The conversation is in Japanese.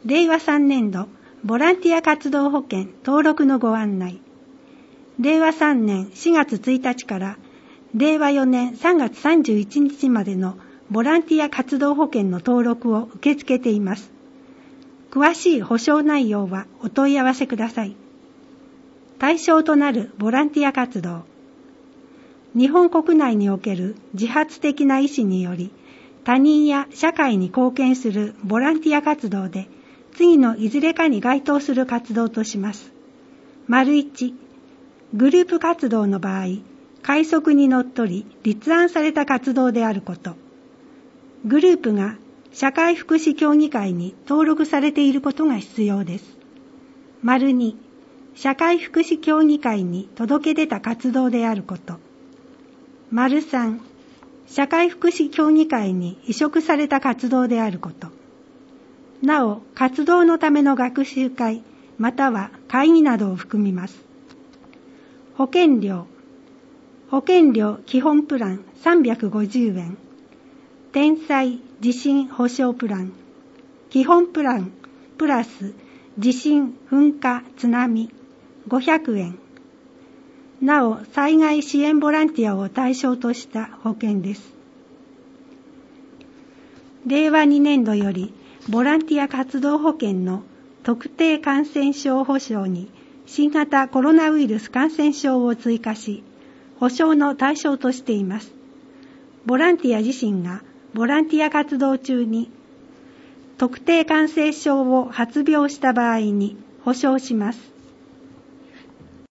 令和3年度ボランティア活動保険登録のご案内。令和3年4月1日から令和4年3月31日までのボランティア活動保険の登録を受け付けています。詳しい保証内容はお問い合わせください。対象となるボランティア活動。日本国内における自発的な意思により、他人や社会に貢献するボランティア活動で、次のいずれかに該当する活動とします。1、グループ活動の場合、快則にのっとり立案された活動であること。グループが社会福祉協議会に登録されていることが必要です。2、社会福祉協議会に届け出た活動であること。3、社会福祉協議会に移植された活動であること。なお、活動のための学習会、または会議などを含みます。保険料。保険料基本プラン350円。天災地震保障プラン。基本プランプラス地震噴火津波500円。なお、災害支援ボランティアを対象とした保険です。令和2年度より、ボランティア活動保険の特定感染症保障に新型コロナウイルス感染症を追加し、保障の対象としています。ボランティア自身がボランティア活動中に特定感染症を発病した場合に保障します。